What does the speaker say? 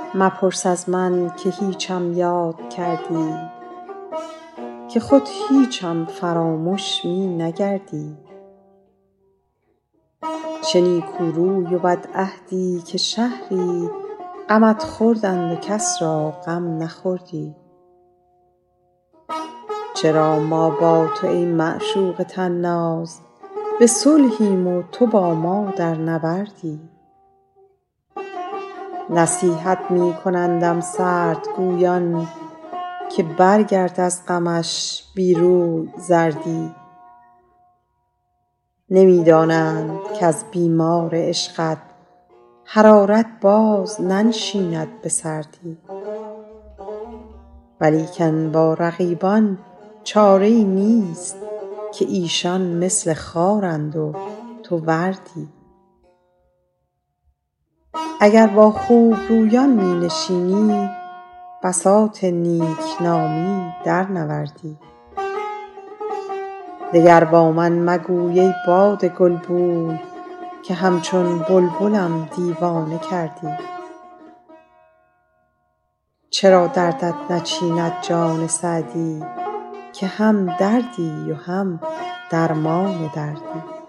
مپرس از من که هیچم یاد کردی، که خود هیچم فرامش می نگردی. چه نیکوروی و بدعهدی که شهری غمت خوردند و کس را غم نخوردی. چرا ما با تو ای معشوق طناز به صلحیم و تو با ما در نبردی. نصیحت می کنندم سردگویان که برگرد از غمش بی روی زردی. نمی دانند کز بیمار عشقت حرارت باز ننشیند به سردی. ولیکن با رقیبان چاره ای نیست که ایشان مثل خارند و تو وردی. اگر با خوبرویان می نشینی بساط نیکنامی در نوردی. دگر با من مگوی ای باد گلبوی که همچون بلبلم دیوانه کردی. چرا دردت نچیند جان سعدی که هم دردی و هم درمان دردی.